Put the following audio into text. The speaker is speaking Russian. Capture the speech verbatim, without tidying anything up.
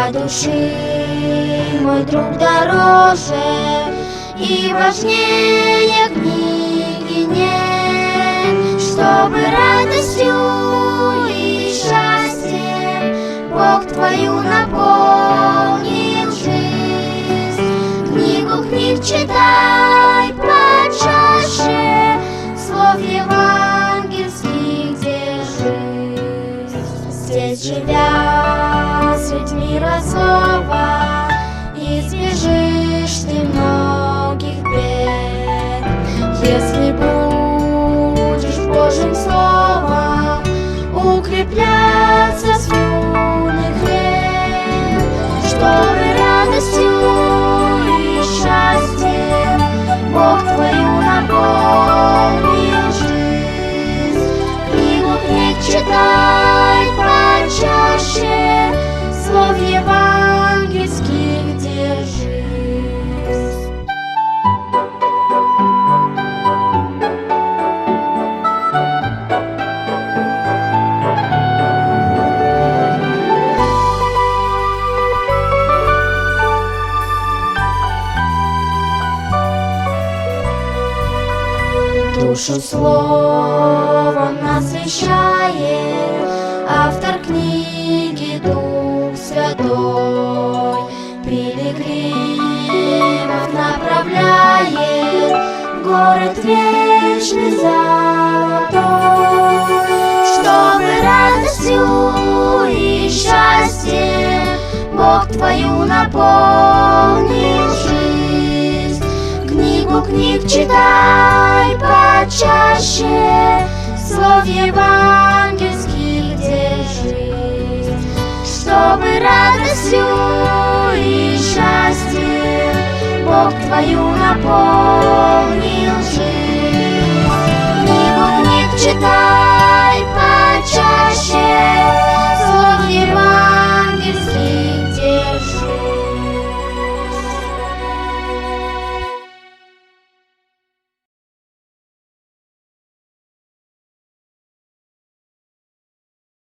для души мой друг дороже и важнее книги нет, чтобы радостью и счастьем Бог твою наполнил жизнь. Книгу книг читай почаще, слов евангельских держись. Здесь живя средь мира злого, избежишь ты многих бед, если будешь Божьим словом укрепляться с юных лет, чтобы радостью и счастьем Бог твою наполнил жизнь. Книгу книг читай почаще, слов евангельских держись. Душу словом насыщает автор книги Дух Святой, пилигримов направляет в город вечный золотой, чтобы радостью и счастьем Бог твою наполнил жизнь. Книгу книг читай почаще, слов евангельских держись, чтобы радостью и счастьем Бог твою наполнил жизнь. Книгу книг читай почаще,